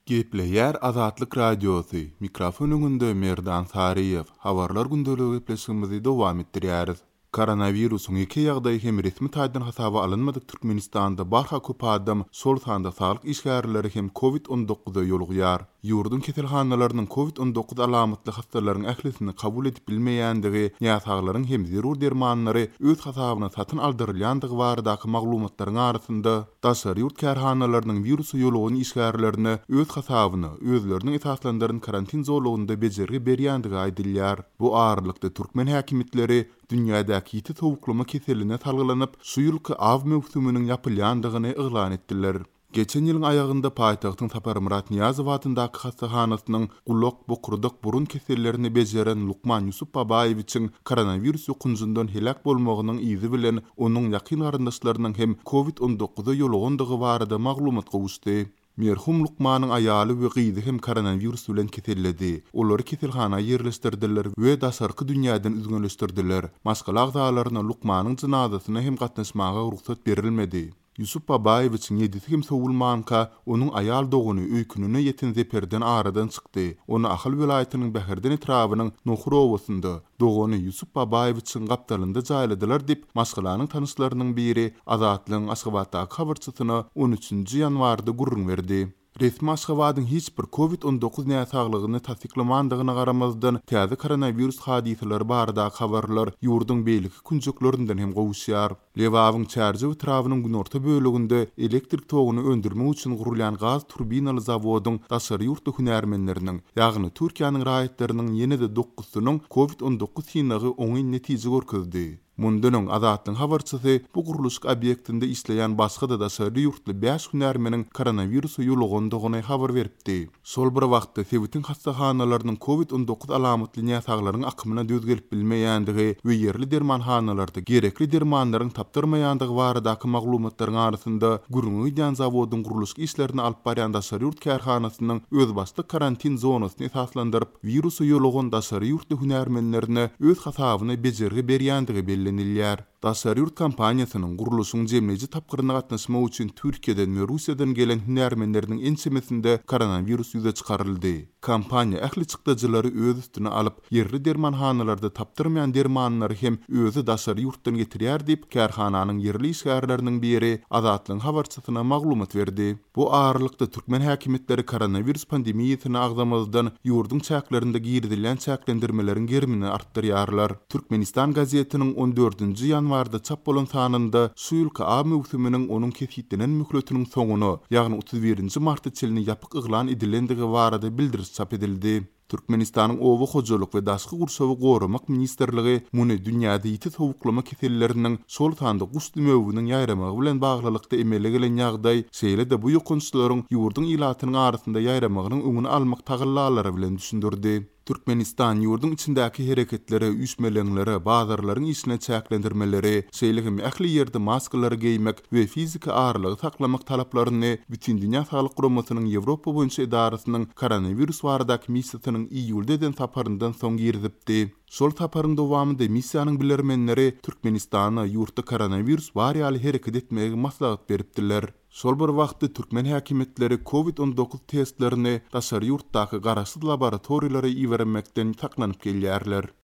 Gepleyer Azatlyk Radiosu. Mikrofon öňünde Merdan Sariyev. Habarlar gündöligi gepleşigimizi dowam etdirýäris. Koronawirusyň iki ýagdaý hem resmi taýdan hasaba alynmadyk Türkmenistanda barha köp adam sol sanda saglyk işgärleri hem COVID-19 ýolugýar. Ýurdun keselhanalarynyň COVID-19 alamatly hastalaryň ählisini kabul edip bilmeýändigi, ýa-saglaryň hem zerur dermanlary öz hasabyna satyn aldyrylýandygy baradaky maglumatlaryň arasynda daşary ýurt kärhanalarynyň virusy ýolugyny işgärlerini öz hasabyna özleriniň esaslandyryn karantin zorlugynda bejergi berýändygi aýdylýar. Bu ağırlykda Türkmen häkimetleri dünýädäki ýiti towuklama keseline salgylanyp şu ýylky av mewsüminiň ýapylýandygyny eglan etdiler. Geçen ýylyň aýagynda paýtagtyň Tapar Murat Niýazow adyndaky hastahanasynyň gulak, bokurdyk, burun kesellerini bejeren Lukman Yusuf Babaýewiçiň koronavirus ýokunjundan helak bolmagynyň izi bilen onuň ýakyn garyndaşlarynyň hem COVID-19 ýolugundygy barada maglumat gowuşdy. Merhum Lukmanyň aýaly we gyzy hem koronavirus bilen keselledi. Olary keselhana ýerleşdirdiler we daşarky dünýäden üzgünleşdirdiler. Maskala agzalaryna Lukmanyň jynazasyna hem gatnaşmaga ruhsat berilmedi. Yusuf Babaýewiçiň ýedisi hem sowulmanka onuň aýal doguny öýkününe ýeten zeperden aradan çykdy. Onu Ahal welaýatynyň Bäherden etrabynyň Nohrowasynda doguny Yusuf Babaýewiçiň gapdalynda jaýladylar diýip maskalaryň tanyşlarynyň biri Azatlyň Aşgabatdaky habarçysyna 13-nji ýanwarda gurrun berdi. Resmi Aşgabatyň hiç bir COVID-19 näsaglygyny tasdiklamandygyna garamazdan täze koronavirus hadiseleri barada habarlar ýurdun beýleki künjeklerinden hem gowuşýar. Lewawyň çärji etrabynyň günorta bölегinde elektrik toguny öndürmek üçin gurulýan gaz turbinaly zawodyň daşary ýurtda hünärmenleriniň, ýagny Türkiýanyň raýatlarynyň ýene-de 9-synyň COVID-19 synagy oňy netije görkezdi. Mundunyň Azatlyň habarçysy bu guruluş obýektinde işleýän başga da daşary ýurtly 5 hünärmeniň koronavirus ýolugundygyny habar beripdi. Sol bir wagtda Sewitin hastahanalarynyn COVID-19 alamatly näsaglaryň akymyna düz gelip bilmeýändigi we ýerli dermanhanalarda gerekli dermanlaryň tapdyrmaýandygy baradaky maglumatlaryň arasynda Gürüňýän zawodyň guruluş işlerini alyp barýan daşary ýurt kärhanasynyň öz başly karantin zonasyny esaslandyryp virusy ýolugun daşary ýurtly hünärmenlerine öz hasabyna bejergi berýändigi belli Daşary ýurt kampaniýasynyň guruluşyň jemleji tapgyryna gatnaşmak üçin Türkiýeden we Russiýadan gelen hünärmenleriniň ençemesinde koronavirus ýüze çykaryldy. Kampaniýa ähli çykdyjylary öz üstüne alyp ýerli dermanhanalarda tapdyrmaýan dermanlary hem özü daşary ýurtdan getirýär diýip kärhananyň ýerli işgärleriniň biri Azatlyň habarçysyna maglumat berdi. Bu ağırlykda Türkmen häkimetleri koronavirus pandemiýasyny agzamazdan ýurdun çäklerinde girdirilen çäklendirmelerin germini artdyrýarlar. Türkmenistan gazetiniň 14-nji ýanwarda çap bolan sanynda şu ýylky av mewsüminiň onuň kesitinen mühletiniň soňuny, ýagny 31-nji martda çelini ýapyk eglan edilendigi barada bildiriş çap edildi. Türkmenistanyň Owa hojalyk we daşky gurşawy goramak ministrligi muny dünýäde ýiti towuklama keselleriniň sol sanda gusly mewgüniň ýaýramagy bilen baglylykda emele gelen ýagdaý şeýle de bu ýokunçlaryň ýurdun ilatynyň arasynda ýaýramagynyň öňüni almak tagyllalary bilen düşündirdi. Türkmenistan ýurdun içindäki hereketlere, üýtmelenlere, bazarlaryň işine çäklendirmeleri, şeýle ähli ýerde maskalary giymek we fizika ağırlygy saklamak talaplaryny bütün dünýä saglyk guramasynyň Ýewropa boýunça edarasynyň koronavirus baradaky missiýasynyň iýuldeden saparyndan soň girdipdi. Şol saparyň dowamında missiýanyň bilermenleri Türkmenistana ýurtda koronavirus barýaly hereket etmegi maslahat beripdiler. Şol bir wagtda Türkmen häkimetleri COVID-19 testlerini daşary ýurtdaky garaşsyz laboratoriýlara iýermekden taklanyp gelýärler.